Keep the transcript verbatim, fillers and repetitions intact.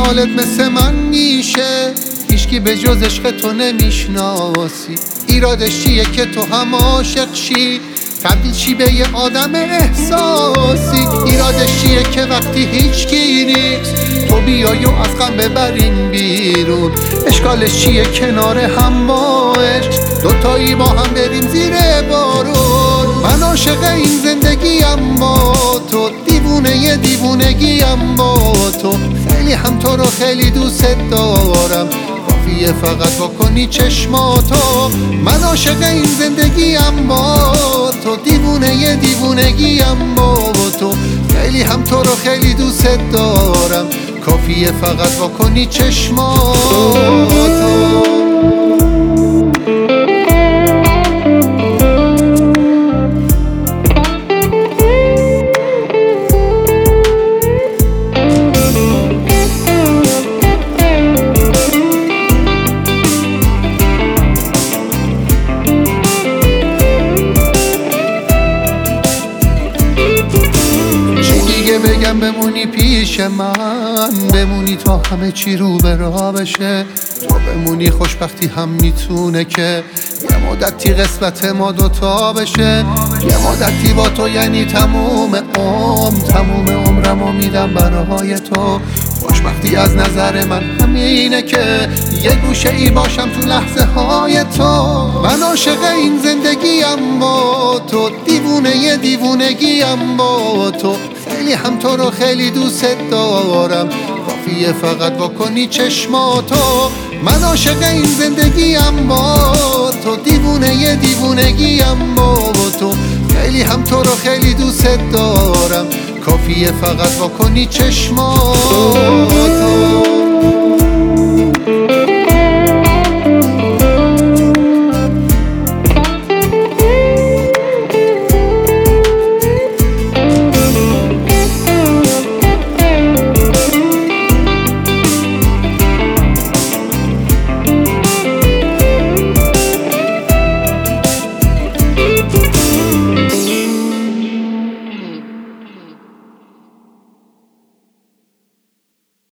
حالت مثل من میشه، هیچکی به جز عشق تو نمیشناسی. ایرادش چیه که تو هم عاشق شی، تبدیل چی به یه آدم احساسی. ایرادش چیه که وقتی هیچکی نیست تو بیای و از غم ببرین بیرون. اشکالش چیه کنار هم با عشق دوتایی با هم بریم زیر بارون. من عاشق این زندگیم با تو، دیوونه ی دیوونگیم با تو. خیلی هم تو رو خیلی دوست دارم، کافیه فقط بکنی چشماتو. من عاشق این زندگیم با تو، دیوونه ی دیوونگیم با تو. خیلی هم تو رو خیلی دوست دارم، کافیه فقط بکنی چشماتو. بگم بمونی پیش من، بمونی تا همه چی رو به راه بشه. تو بمونی خوشبختی هم میتونه که یه مدتی قسمت ما دوتا بشه. یه مدتی با تو یعنی تموم عمر، تموم عمرمو میدم برای تو. خوشبختی از نظر من همینه که یه گوشه ای باشم تو لحظه های تو. من عاشق این زندگیم با تو، دیوونه ی دیوونگیم با تو. خیلی هم تو رو خیلی دوست دارم، کافیه فقط بکنی چشماتو. من عاشق این زندگیم با تو، دیوونه ی دیوونگیم با تو. خیلی هم تو رو خیلی دوست دارم، کافیه فقط بکنی چشماتو.